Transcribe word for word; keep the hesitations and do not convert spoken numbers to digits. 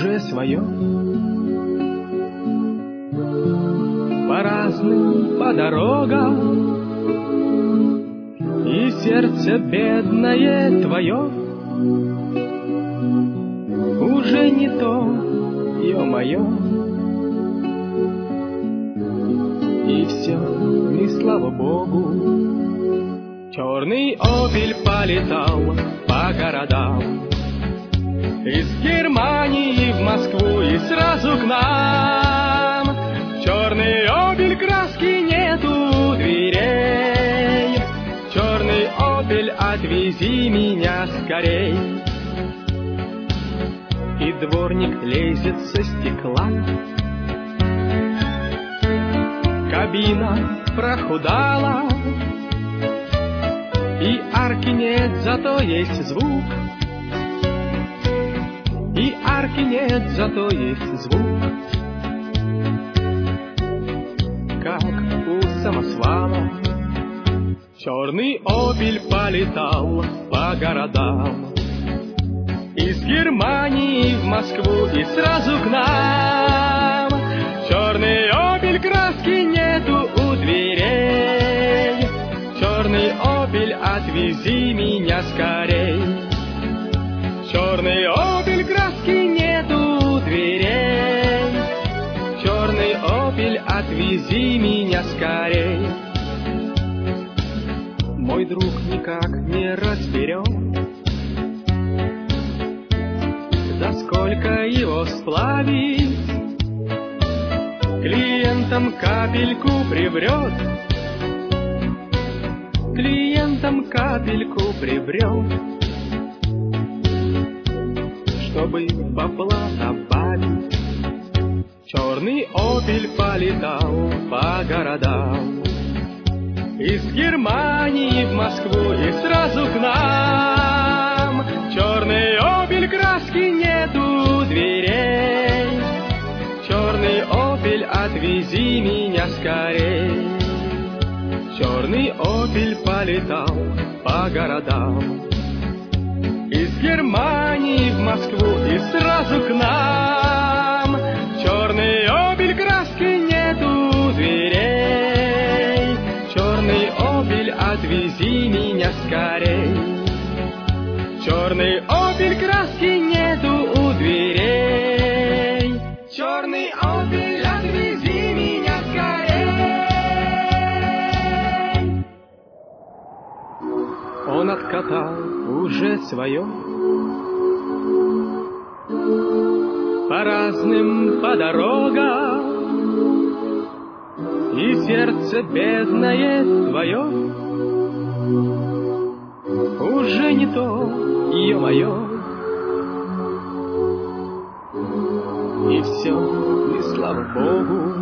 уже свое. По разным, по дорогам, и сердце бедное твое уже не то, ё-моё. И все, и слава Богу, черный опель полетал по городам. Из Германии в Москву и сразу к нам. Черный опель, краски нету дверей. Черный опель, отвези меня скорей. И дворник лезет со стекла. Кабина прохудала, и арки нет, зато есть звук. И арки нет, зато есть звук. Как у самосвала черный опель полетал по городам. Из Германии в Москву и сразу к нам. Черный опель, краски нету у дверей. Черный опель, отвези меня скорей. Черный опель, краски нету дверей. Черный опель, отвези меня скорей. Мой друг никак не разберет, да сколько его сплавить. Клиентам капельку приврет, клиентам капельку приврет, чтобы бабла добавить. Черный опель полетал по городам. Из Германии в Москву и сразу к нам. Черный опель, краски нету дверей. Черный опель, отвези меня скорей. Черный опель полетал по городам. Из Германии в Москву и сразу к нам. Черный опель, краски нету дверей. Черный опель, отвези меня скорей. Черный опель, краски нету у дверей. Черный опель, отвези меня скорей. Он откатал уже свое. По разным, по дорогам, и сердце бедное твое уже не то, ё-моё. И все, и слава Богу,